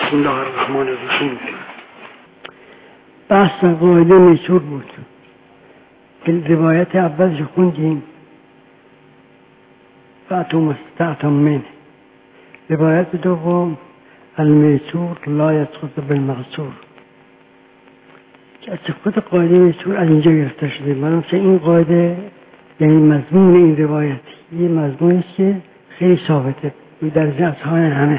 بسم الله الرحمن الرحیم. بحث قاعده میسور بود که روایت اولش خوندیم فأتوا ما استطعتم منه. روایت دوم المیسور لا یسقط بالمقصور. از خود قاعده میسور از اینجا گرفته شده. معلوم که این قاعده یعنی مضمون این روایت یه مضمونی است که خیلی ثابته در اذهان همه.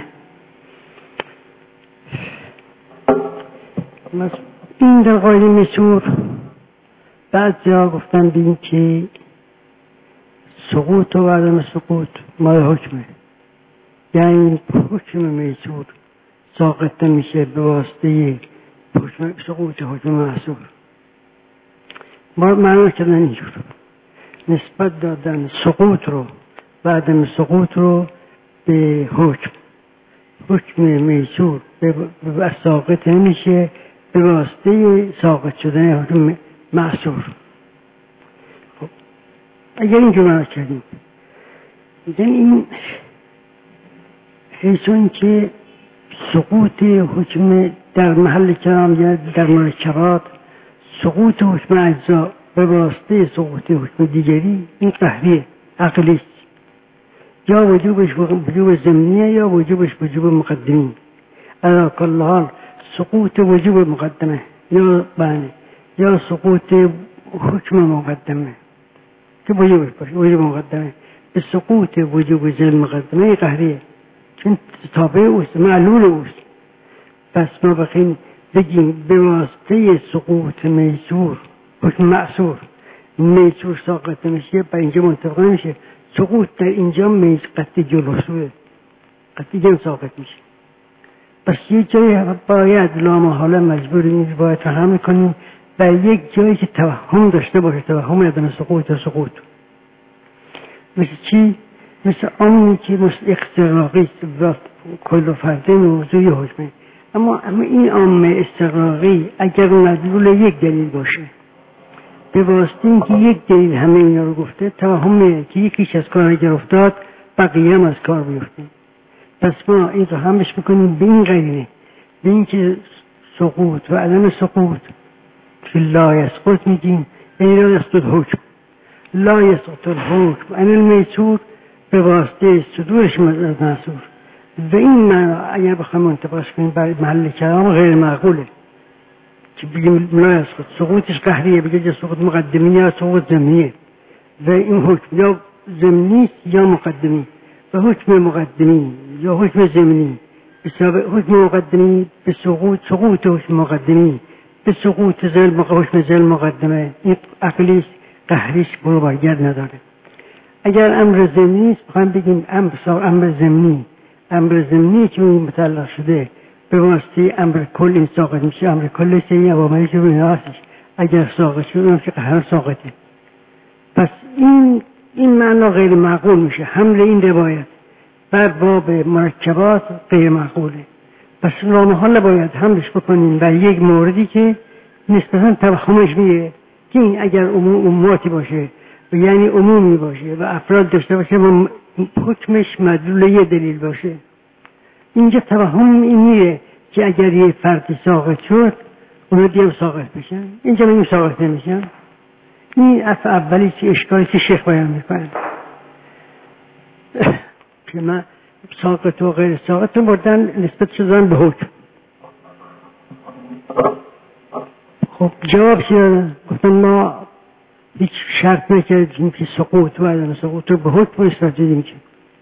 این در قاعده میسور بعضیا گفتن به این که سقوط و عدم سقوط مال حکمه، یعنی حکم میسور ساقط میشه به واسطه حکم سقوط حکم محصور. ما معنی کردن اینجور نسبت دادن سقوط رو و عدم سقوط رو به حکم میسور به ساقط نمیشه به واسطه ساقط شدن حکم محصور. خب اگر اینجور معنی کردیم این حیثون که سقوط حکم در محل کلام یا در مرکبات سقوط حکم اجزا به واسطه سقوط حکم دیگری این قهریه عقلیست، یا وجوبش وجوب ضمنیه یا وجوبش وجوب مقدمی. علی کل حال سقوط وجوب مقدمه یا سقوط حکم مقدمه که وجوبش باشه وجوب مقدمه به سقوط وجوب ضمن مقدمه قهریه، چون تابع اوست معلول اوست. پس ما بخیم بگیم به واسطه سقوط میسور حکم معصور میسور ساقط میشه، با اینجا منطبق نمیشه. سقوط در اینجا قطعی جلوسوه، قطعی جلو ساقط میشه. پس یه جایی باید لامحاله مجبور این روایت رو هم میکنیم و یک جایی که توهم داشته باشه، توهم عدم سقوط و سقوط. مثل چی؟ مثل آنی که استغراقی و کل فرده موضوعی حکمه. اما این عامه استغراقی اگر مدلول یک دلیل باشه به واسطه اینکه یک دلیل همه اینا رو گفته توهم میره که یکیش از کار اگر افتاد بقیه هم از کار بیفته. پس ما این رو همش میکنیم به این قرینه، به این که سقوط و عدم سقوط که لا یسقط میگیم این لا یسقط حکم، لا یسقط الحکم ان المیسور به واسطه صدورش از محصور. و این معنی اگر بخوایم منطبقش کنیم برای محل کلام غیر معقوله که بگیم لا یسقط سقوطش قهریه، بگیم سقوط مقدمی یا سقوط ضمنیه و این حکم یا ضمنی یا مقدمی و حکم مقدمی یا حکم ضمنی حکم مقدمی به سقوط حکم مقدمی به سقوط حکم ضمن مقدمه این عقلیست قهریش برو برگرد نداره. اگر امر ضمنی است بخوایم بگیم امر ضمنی که متعلق شده به واسطه امر کل این ساقط میشه. امر کل سه عواملی که روی هستش اگر ساقط شد اون که قهر ساقطه. پس این معنا غیر معقول میشه. حمل این روایت بر باب مرکبات غیر معقوله. پس لامحاله باید حملش بکنیم بر یک موردی که نسبتا توهمش میره که این اگر عموماتی باشه و یعنی عمومی باشه و افراد داشته باشه و حکمش مدلول یه دلیل باشه، اینجا توهم این میره که اگر یه فردی ساقط شد اونو دیگه ساقط بشن. اینجا من ساقط نمیشن. این اولی که اشکالی که شیخ بیان میکنن که من ساقط و غیر ساقط بردن نسبت شدن به حکم. خب جواب شدن گفتن ما هیچ شرط نکردیم که سقوط و عدم سقوط رو به حکم نسبت بدیم که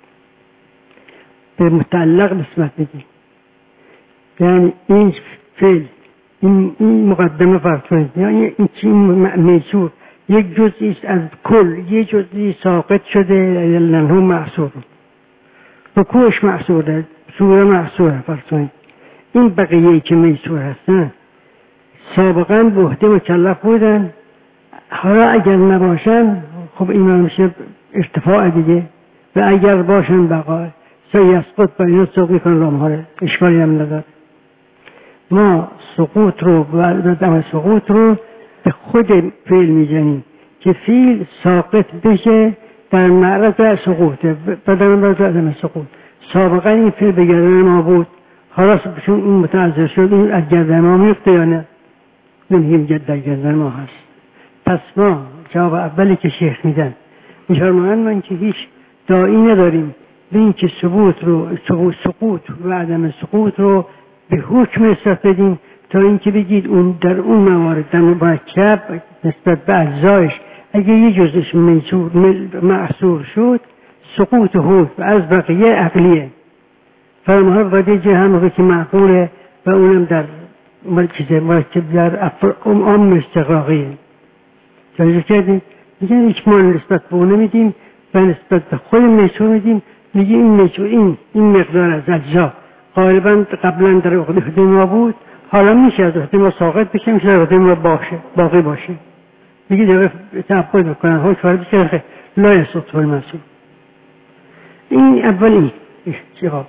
به متعلق نسبت بدیم. یعنی این فعل این مقدمه فرض کنید، یعنی این میسور یک جزئی است از کل، یک جزئی ساقط شده لنهو محصور، رکوعش محصوره، سوره محصوره. فرض کنید این بقیه‌ای که میسور هستن سابقا به عهده مکلف بودن، حالا اگر نباشن خب این میشه ارتفاع دیگه، و اگر باشن بقای سیسقط با اینا سقوط میکنن رامهاره اشکالی هم نداره. ما سقوط رو و عدم سقوط رو به خود فعل میزنیم که فعل ساقط بشه در معرض سقوطه و در معرض عدم سقوط. سابقا این فعل به گردن ما بود، حالا چون این متعذر شد این از گردن ما میفته یا نه؟ نمیگیم در گردن ما هست. پس ما جواب اولی که شیخ میدن میفرمایند من که هیچ داعی نداریم به این که سقوط و عدم سقوط رو به حکم نسبت بدیم تا اینکه بگید اون در اون موارد در مرکب نسبت به اجزایش اگه یه جزش معصور شد سقوط حکم از بقیه عقلیه. فرمانها باید جه هم که معقوله و اونم در مرکب در عام استقراقیه. توجه کردیم؟ میگن هیچ ما نسبت به اون نمیدیم و نسبت به خود میسور میدیم. میگه این میسور این مقدار از اجزا غالبا قبلا در عقده ما بود، حالا میشه از عقده ما ساقط بشه، میشه در عقده ما باقی باشه. میگه دقیقه تعبد بکنن های کار بشه لا یسقط المعصور. این اولی جواب.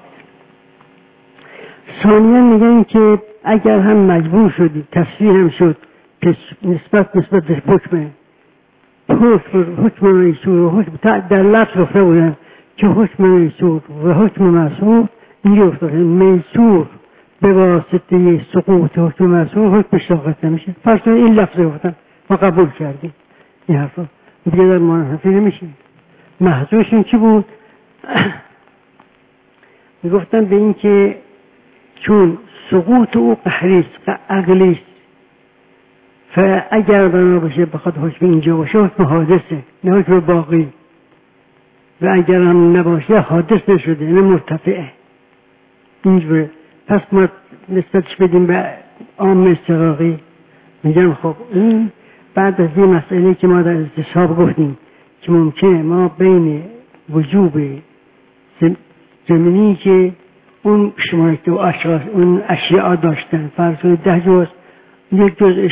ثانیا میگن که اگر هم مجبور شدی تصویر هم شد که نسبت به حکم میسور و حکم در لفظ گفته بودن که حکم میسور و حکم معصور اینجا افتاده میسور به واسطه سقوط حکم معصور حکم ساقط نمیشه. فرض این لفظ گفتن ما قبول کردیم این حرفا دیگه در منحفی نمیشه. محضورشون چی بود؟ میگفتن به این که چون سقوط او قهریست عقلیست فاگر بنا باشه بخواد حکم اینجا باشه حکم حادثه نه حکم باقی و اگر هم نباشه حادث نشده نه مرتفعه. اینجوره. پس ما نسبتش بدیم به عام استقراقی. میگم خب این بعد از این مسئله که ما در استصحاب گفتیم که ممکنه ما بین وجوب زمینی که اون شمارکه و اشخاص اون اشیاء داشتن فرض کنید 10 جز یک جزش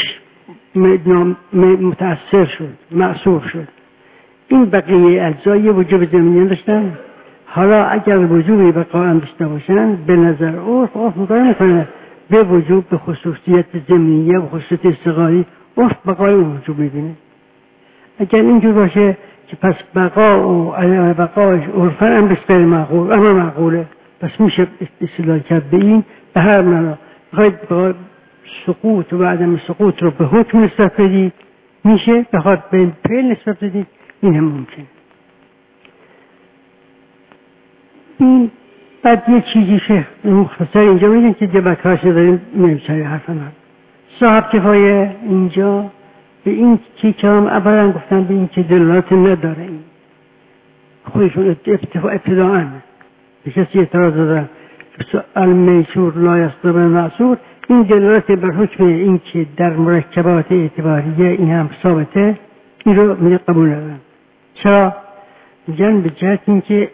متأثر شد معصور شد این بقیه اجزای وجوب زمینی داشتن. حالا اگر وجوبی بقا داشته باشن به نظر عرف مقایسه میکنه به وجوب به خصوصیت زمینیه و خصوصیت استقراری عرف بقای اون وجوب میبینه. اگر اینجور باشه که پس بقا و عدم بقاش عرفا هم بسیار معقول اما معقوله پس میشه استدلال کرد به این به هر معنا. بخواید سقوط و عدم سقوط رو به حکم نسبت بدید میشه، بخواد به فعل نسبت بدید این هم ممکن. این بعد یه چیزی شیخ مختصر اینجا میگن که دبکاش داریم نمیشه حرفا صاحب کفایه اینجا به این چی که هم اولا گفتن به این که دلالت نداره این خودشون ابتداعا به کسی اعتراض دادن المیسور لا یسقط المعصور این دلالت بر حکم این که در مرکبات اعتباریه این هم ثابته این رو میگه قبول ندارن. چرا؟ میگن به جهت این که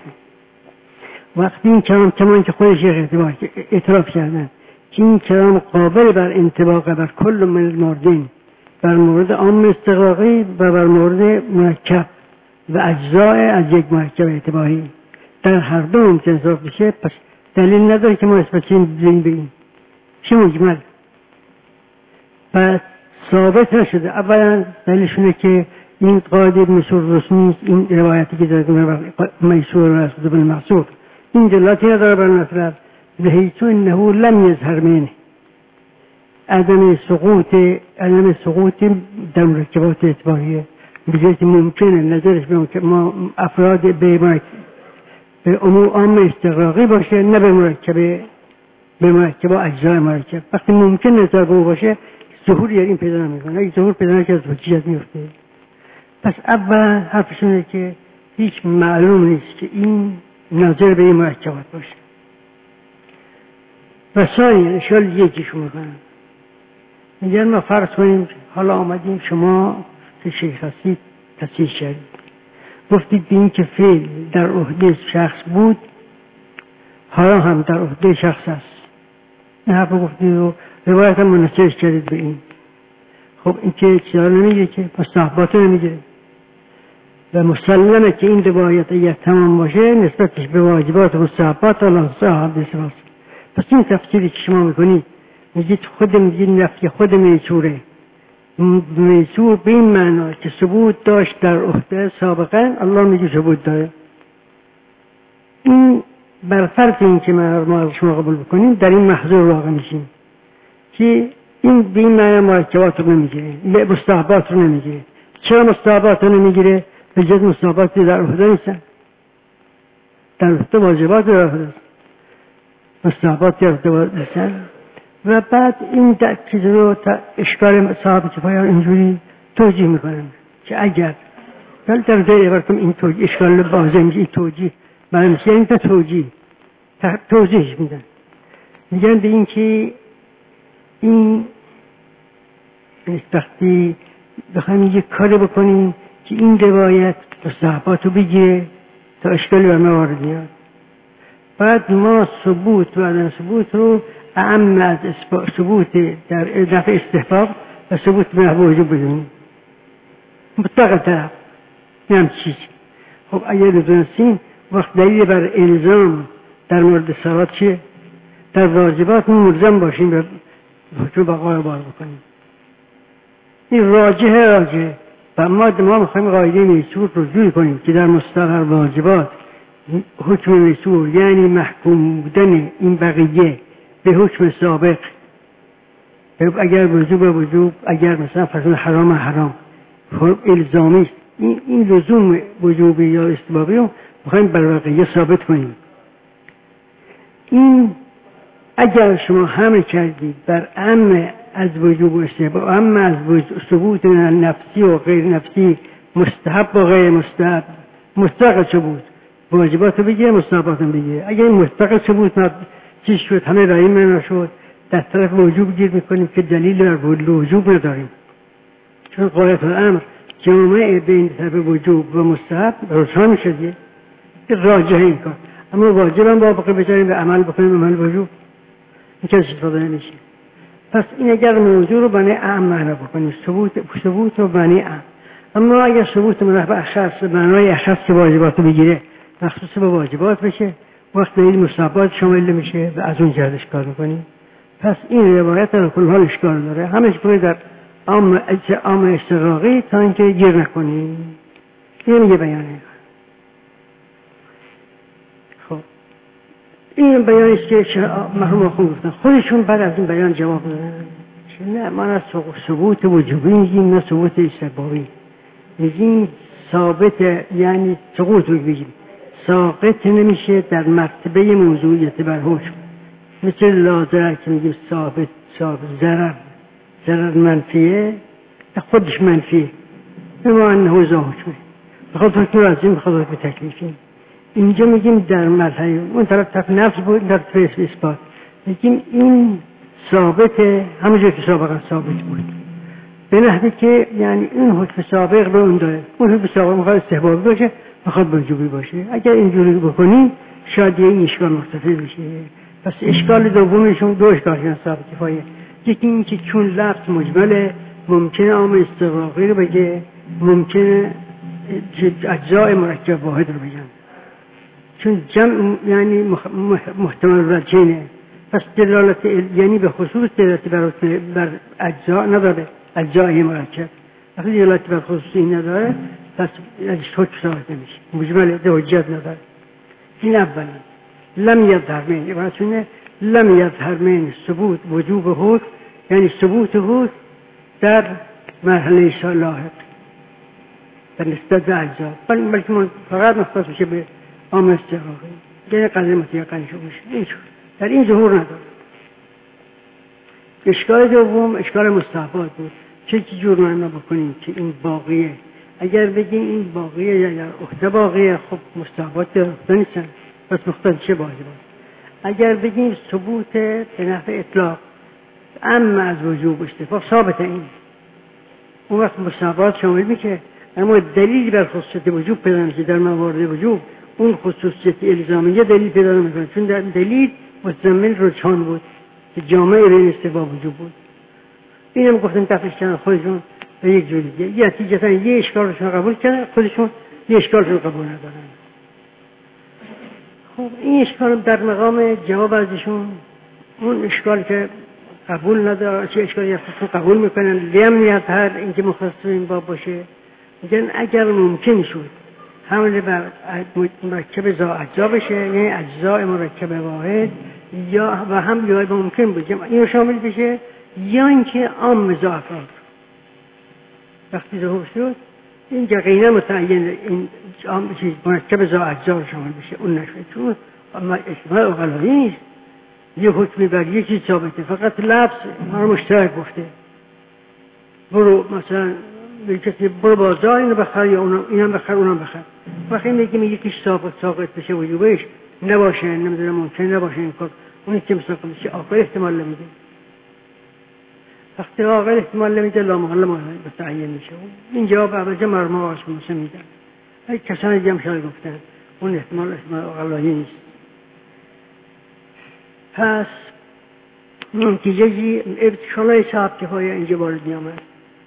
وقتی این کلام کمان که خودش اعتراف کردن که این کلام قابل بر انطباق بر کل من الموردین بر مورد عام استقراقی و بر مورد مرکب و اجزای از یک مرکب اعتباری در هر دو ممکن اضافه بشه پس دلیل نداره که ما اثبات کنیم به این چه مجمل پس ثابت نشده. اولا دلیلشونه که این قاعده میسور رسمی این روایتی که داره میسور و اسقط بالمعصور این دلاتی نداره بر مطلب بحیث انه لم یظهر منه عدم سقوط در مرکبات اعتباریه بجهت ممکنه نظرش به ما افراد به عام استقراقی باشه نه به مرکب و اجزای مرکب. وقتی ممکن نظر به او باشه ظهور این پیدا نمیکنه. اگه ظهور پیدا نکنه از حجیت میفته. پس اول حرفشونه که هیچ معلوم نیست که این ناظر به این مرکبات باشه و ثانیا اشکال یکیشون میکنن میگن ما فرض کنیم حالا آمدیم شما که شیخ هستید تصحیح کردید گفتید به این که فعل در عهده شخص بود حالا هم در عهده شخص است. این حرف گفتید و روایت هم منحصرش کردید به این. خب این که چیزا نمیگه که مستحبات نمیگه و مسلمه که این روایت اگر تمام باشه نسبتش به واجبات و مستحبات الله صاحب دست. پس این تفسیری که شما میکنید میگید نفی خود میسوره میسور به این معنا که ثبوت داشت در عهده سابقا الله میگه ثبوت داره. این بر فرض اینکه ما از شما قبول بکنیم در این محظور واقع میشیم که این به این معنی مرکبات رو نمیگیره، مستحبات رو نمیگیره. چرا مستحبات رو نمیگیره؟ به جز مستحباتی در عهده نیستن، در عهده واجبات در عهده است، مستحبات در عهده نیستن. و بعد این چیز رو اشکال صاحب کفایه اینجوری توجیه میکنن که اگر ولی در ذهن عبارتم این توجیه اشکال بازه میشه، این توجیه برای میشه این توجیه میدن، میگن به این که این وقتی بخوایم یک کاری بکنیم که این روایت مستحبات رو بگیره تا اشکالی بر ما وارد میاد، بعد ما ثبوت و عدم ثبوت رو اعم از ثبوت در دفع استحباب و ثبوت به نحو وجوب بدونیم مطلق طرف نیم چیز. خب اگر دونستیم وقت دلیل بر الزام در مورد صلات چیه؟ در واجبات ملزم باشیم به حکم بقای بار بکنیم. این راجحه و ما میخوایم قاعده میسور رو جوی کنیم که در مستقر واجبات حکم میسور یعنی محکوم بودن این بقیه به حکم سابق، اگر وجوب اگر مثلا فرض حرام الزامی است، این لزوم وجوبی یا استحبابی رو میخوایم بر بقیه ثابت کنیم. این اگر شما حمل کردید بر اعم از وجوب و استحباب، اعم از ثبوت نفسی و غیر نفسی، مستحب و غیر مستحب، مستقل ثبوت واجبات رو بگیره مستحبات رو بگیره. اگر این مستقل ثبوت چیز شد همه رأی من شد در طرف وجوب گیر میکنیم که دلیل بر وجوب نداریم، چون غایت الامر جامعه بین طرف وجوب و مستحب روشن شده راجح این کار. اما واجب هم با بقیه بذاریم به عمل بکنیم عمل وجوب این کسی استفاده نمیشه. پس این اگر موضوع رو بنای اعم معنا بکنیم ثبوت رو بنای اعم. اما اگر ثبوت منحب اخص بنای اخص که واجبات رو بگیره مخصوص به واجبات بشه وقت دلیل مستحبات شامل میشه و از اون جهتش کار میکنیم. پس این روایت در کل حال اشکال داره، همش کنید در عام استغراقی تا اینکه گیر نکنیم. این میگه بیانه. خب این بیانیست که مرحوم آخون گفتن خودشون بعد از این بیان جواب دادن نه ما نه ثبوت وجوبی میگیم نه ثبوت استحبابی میگیم، ثابت یعنی سقوط رو بگیم ساقط نمیشه در مرتبه موضوعیت بر حکم، مثل لازره که میگیم ثابت ضرر منفیه خودش منفیه اما انه ذا حکمه بخواد حکم رازیم بخواد حکم تکلیفی. اینجا میگیم در مرحله اون طرف نفس بود در طرف اثبات میگیم این ثابته همونجور که سابقا ثابت بود به نحوی که یعنی این حکم سابق رو اون داره، اون حکم سابق میخواد استحبابی باشه میخواد وجوبی باشه. اگر اینجوری بکنیم شاید این اشکال مرتفع بشه. پس اشکال دومشون دو اشکال صاحب کفایه، یکی این که چون لفظ مجمله ممکنه عام استغراقی رو بگه، ممکنه اجزای مرکب واحد رو بگن، چون جمع یعنی محتمل رجینه. پس دلالت یعنی به خصوص دلالتی بر اجزا نداره، اجزای مرکب وقتی دلالتی بر خصوصی نداره پس حکم ثابت نمیشه، مجمل حجت نداره. این اولی لم یظهر من عبارتونه لم یظهر من ثبوت وجوب حکم یعنی ثبوت حکم در مرحله لاحق در نسبت به اجزا، بلکه من فقط مختص بشه به عام استغراقی یعنی قدر متیقن شو بشه اینجور در این ظهور نداره. اشکال دوم اشکال مستحبات بود. چه جور معنا بکنیم که این باقیه؟ اگر بگیم این باقیه یا عهده باقیه خب مستحبات در نیستن پس مختار چه واجبات. اگر بگیم ثبوت به نحو اطلاق اما از وجوب استحباب ثابت این اون وقت مستحبات شامل میشه، اما دلیل بر خصوصیت وجوب پیدا نمیشه. در موارد وجوب اون خصوصیت الزامیه دلیل پیدا نمیکنه چون در دلیل مستمل رجحان بود که جامعه بین استحباب وجوب بود. اینم گفتن دفعش کردن خودشون به یک جور دیگه یا نتیجتا یه اشکالشون قبول کردن خودشون یه اشکالشون قبول ندارن. خب این اشکال در مقام جواب ازشون اون اشکال که قبول نداره چه اشکالی هستن قبول میکنن لیم یظهر اینکه مختص این باب باشه میگن اگر ممکن شد حمل بر مرکب ذا اجزا بشه، یعنی اجزای مرکب واحد، یا و هم یا ممکن بود اینو شامل بشه یا اینکه عام ذا افراد. وقتی ظهور شد این یقینا متعین این عام چیز مرکب ذا اجزا رو شامل بشه، اون نشد، چون اما اجتماع اقلایی نیست. یه حکمی بر یه چیز ثابته، فقط لفظ ما رو مشترک گفته. برو مثلا به کسی برو بازار اینو بخر یا اینم بخر اونم بخر. وقتی میگیم یکیش ساقط بشه وجوبش نباشه، نمیدونم ممکن نباشه این کار، اونی که ساقط بشه عاقل احتمال نمیده. وقتی عاقل احتمال نمیده لا محاله متعین میشه. این جواب اوجه مرموم آسموسه میدن. ای کسانی دیگه هم شاید گفتن اون احتمال اقلایی نیست. پس نتیجه ابتشالای ثابتی های اینجا وارد میامد.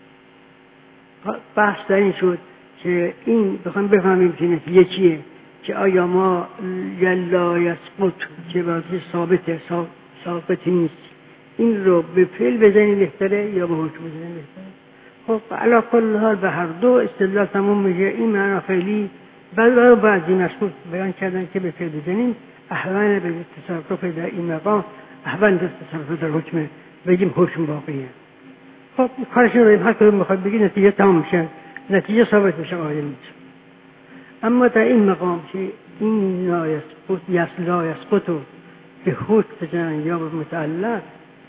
بحث در این شد که این بخوایم بفهمیم که نتیجه چیه، که آیا ما لا یثبت که بازی ثابت نیست، این رو به فعل بزنیم بهتره یا به حکم بزنیم بهتره؟ خب علی کل حال به هر دو استدلال تموم میشه. این معنا فعلی بل بعضی مشکوک بیان کردن که به فعل بزنیم احوال به تصرف در این مقام، احوال تصرف در حکم بگیم حکم واقعیه. خب کارش رو هر کدوم بخواد بگی نتیجه تمام میشه، نتیجه ثابت میشه قائل میشه. اما در این مقام که این لا یثبت به حکم بزنن یا به متعلق،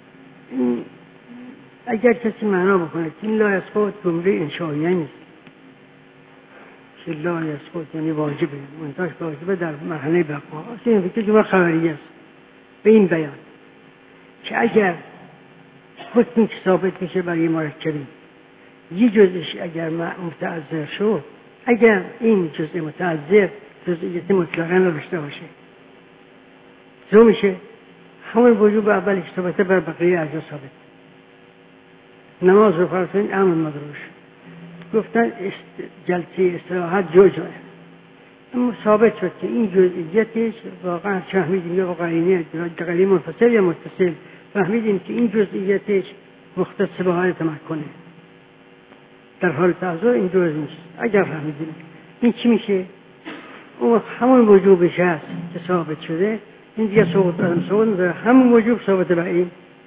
اگر کسی معنا بکنه که این لا یثبت جمله انشائیه نیست، که لا یثبت یعنی واجبه، منتاش واجبه در مرحله بقا، این فکر جمله خبریه است به این بیان که اگر حکمی که ثابت میشه برای مرکبی یه جزش اگر متعذر شد، اگر این جزء متعذر جزئیت مطلقاً رو داشته باشه زو میشه همون وجوب اولش ثابت بر بقیه اجزا ثابت. نماز رو فرض کنید امر مدروش گفتن جلسه استراحت جزءه، اما ثابت شد که این جزئیتش واقعا فهمیدیم یا قرینه دقیقی منفصل یا متصل، فهمیدیم که این جزئیتش مختص به حال تمکنه، در حال تعذر این جزء نیست. اگر فهمیدیم این چی میشه؟ اون همون وجوبش هست که ثابت شده، این دیگه ثابت نداره، همون وجوب ثابت به این.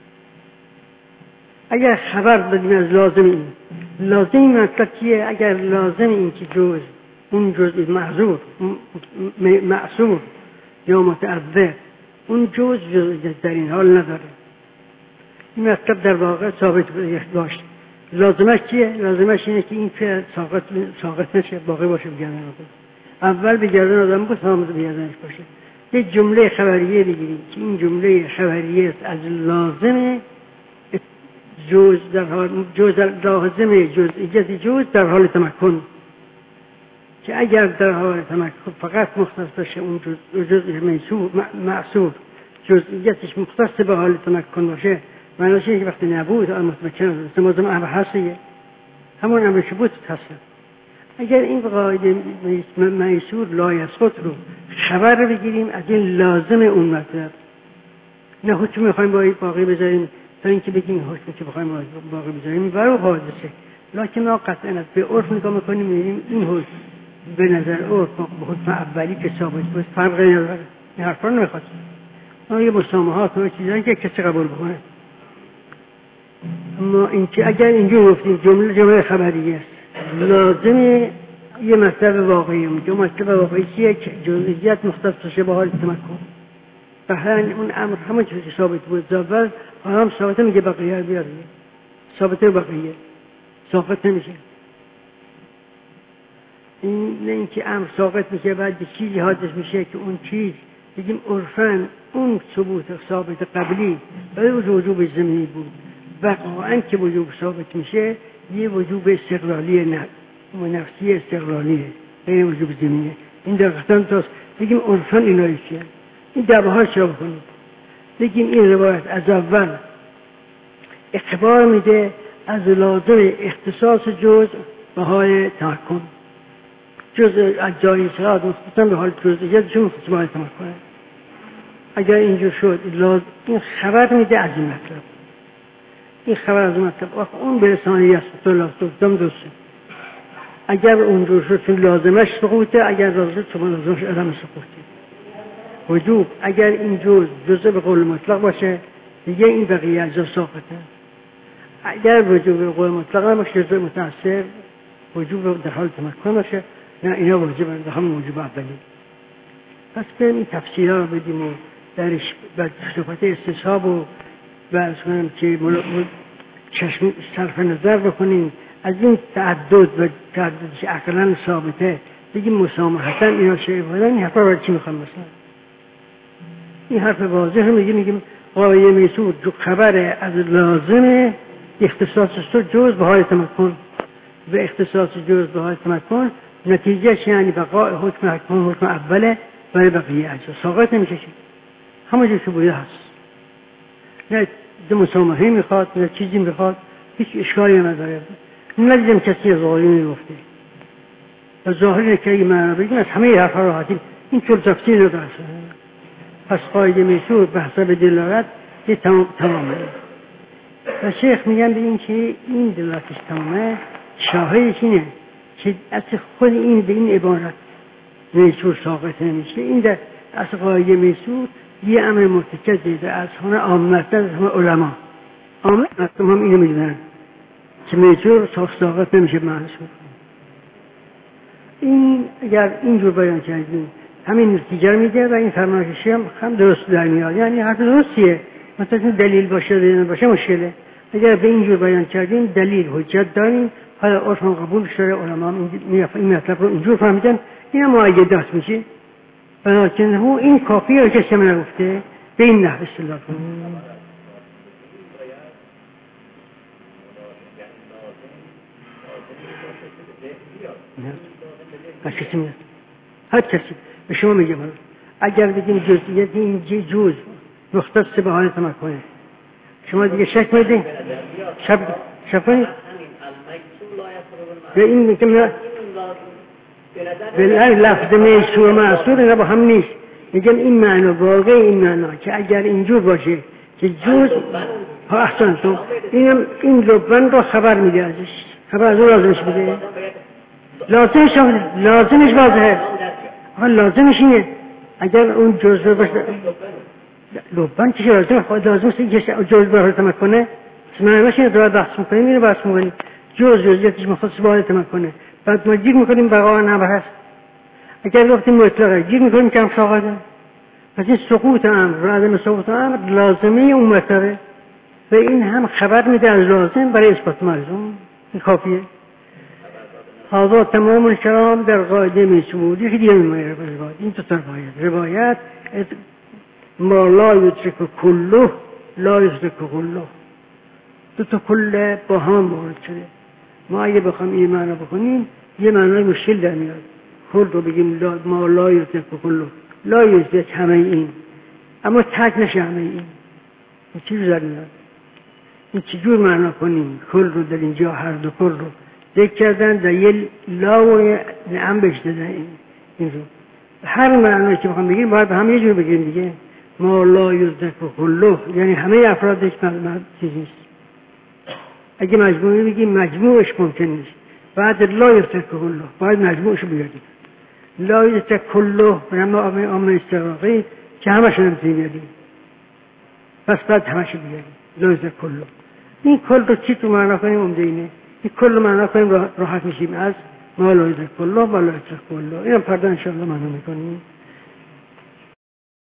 اگر خبر دادیم از لازم این، لازم این مطلب چیه؟ اگر لازم این که جزء اون جزء معذور معصور یا متعذر اون جزء در این حال نداره، این مطلب در واقع ثابت باشه. لازمش چیه؟ لازمش اینه که این فعل ساقط نشه، باقی باشه بگردن آدم. اول بگردن آدم بود سامد بگردنش باشه. یک جمله خبریه بگیریم که این جمله خبریه از لازم جز در حال لازم جزئیت جز در حال تمکن، که اگر در حال تمکن فقط مختص باشه اون جزء معصور جزئیتش مختص به حال تمکن باشه، معنیش اینه که وقتی نبود متمکن استمازم امر هستیه، همون امر شبوت هست. اگر این قاعده میسور لا یثبت رو خبر رو بگیریم از این لازم اون مطلب، نه حکم میخوایم باقی بذاریم تا اینکه بگیم حکمی که بخوایم باقی بذاریم برای حادثه، لکن ما قطعا به عرف نگاه میکنیم میبینیم این حکم به نظر عرف به حکم اولی که ثابت بود فرقی نداره. این حرفا رو نمیخواد، ما یه مسامحات و چیزایی که کسی قبول بکنه. اما اینکه اگر اینجور گفتیم جمله خبریه است لازم یه مطلب واقعی، اون مطلب واقعی چیه که جزئیات مختص باشه به حال تمکن، بهرن اون امر همون چیزی که ثابت بود زاول هم ثابت میگه بقیه بیار ثابت بقیه ثابت نمیشه. این نه اینکه امر ثابت میشه بعد چیزی حادث میشه که اون چیز بگیم عرفاً اون ثبوت ثابت قبلی برای وجوب زمینی بود، واقعاً که وجوب ثابت میشه یه وجوب استقلالی نفسی استقلالیه غیر وجوب زمینه. این در قطعاً تاست بگیم عرفاً اینایی چیه این دعوه ها چرا بکنید، بگیم این روایت از اول اخبار میده از لازم اختصاص جزء به حال تمکن، جزء اجزای صلاحات مختصاً به حال جزئیاتشون مختص به حال تمکن. اگر اینجور شد این خبر میده از این مطلب، این خبر از این مطلب اون به لسانی است تو دم دوسته اگر اونجور شد چون لازمش سقوطه، اگر لازم شد چون لازمش عدم سقوطه. وجوب اگر این جزء به قول مطلق باشه دیگه این بقیه اجزا ساقطه. اگر وجوب به قول مطلق نباشه جزء متأثر وجوب در حال تمکن باشه، نه اینا واجبن، در همون وجوب اولی. پس بریم این تفسیرها رو بدیم و درش به صفت استصحاب و بحث کنیم که چشم صرف نظر بکنیم از این تعدد و تعددش عقلاً ثابته بگیم مسامحتاً اینا شیء بودن. این حرفا رو چی میخوام مثلا این حرف واضح رو میگیم قایه میسود جو خبر از لازم اختصاص تو جز به های تمکن و اختصاص جز به های تمکن نتیجهش یعنی بقای حکم اوله برای بقیه اجزا ساقط نمیشه. همه که بوده هست، نه مسامحه میخواد نه چیزی میخواد، هیچ اشکالی نداره. ندیدم کسی از ظاهری میگفته و ظاهری که این معنی بگیم از همه حرفا راحتیم. این طول تفصیل رو درسته. پس قاعده میسود به حسب دلالت یه تمامه و شیخ میگن به این که این دلالتش تمامه شاهدش اینه که اصل خود این به این عبارت میسود ساقط نمیشه. این در اصل قاعده میسود یه امر مرتکز در اصحان عامت از همه علما عامت هم اینو میدونن که میسود ساقط نمیشه محسوب. این اگر اینجور بیان کردیم همین نتیجه رو میده و این فرمایشی هم درست در میاد. یعنی حرف درستیه، مثلا دلیل باشه یا باشه مشکله. اگر به اینجور بیان کردیم دلیل حجت داریم، حالا عرف هم قبول شده، علما این مطلب رو اینجور فهمیدن، این هم معید دست میشه. بنابراین این کافیه رو کسی من نگفته به این نحو اصطلاح کنیم. هر کسی به شما میگم اگر بگیم جزئیات این جزء مختص به حال تمکنه شما دیگه شک میدین شک کنید به این میگم به لفظ میسور معصور اینا با هم نیست. میگم این معنی واقع این معنی که اگر اینجور باشه که جزء ها احسن تو این لبن رو خبر میده ازش، خبر از اون لازمش بده، لازمش واضحه. لازمش اینه اگر اون جزء باشه لبن که لازمش اینه که جزء به تمکنه معنیش اینه داره بحث میکنیم، اینو بحث میکنیم جزئیاتش مختص به حال تمکنه. بعد ما گیر میکنیم بقا نبه هست. اگر وقتی مطلقه گیر میکنیم که هم ساقطه. پس این سقوط امر و عدم سقوط امر لازمه اون مطلقه و این هم خبر میده از لازم برای اثبات ملزوم. این کافیه. هذا تمام الكلام در قاعده میسود. یکی دیگه میمونه روایت. این تو تا روایت ما لا یدرک کله لا یدرک کله. دو تا کله با هم وارد شده. ما اگه بخوام این معنی بکنیم یه معنی مشکل در میاد. کل رو بگیم ما لا یدرک کله لا یدرک همه این، اما تک نشه همه این چیز در میاد. این چجور معنا کنیم کل رو در اینجا هر دو کل رو ذکر کردن در یه لا و نعم بهش دادن. این رو هر معنی که بخوام بگیم باید به هم یه جور بگیم دیگه. ما لا یدرک کله یعنی همه افراد یک چیز نیست. اگه مجموعی بگیم مجموعش ممکن نیست، بعد لا یدرک کله باید مجموعش رو بیاریم. لا یدرک کله به نام عامل استغراقی که همش رو نمیتونیم بیاریم، پس بعد همش رو بیاریم. لا یدرک کله این کل رو چی تو معنا کنیم عمده اینه. این کل معنا کنیم راحت میشیم از ما لا یدرک کله و لا یدرک کله. اینم فردا انشاءالله معنا میکنیم.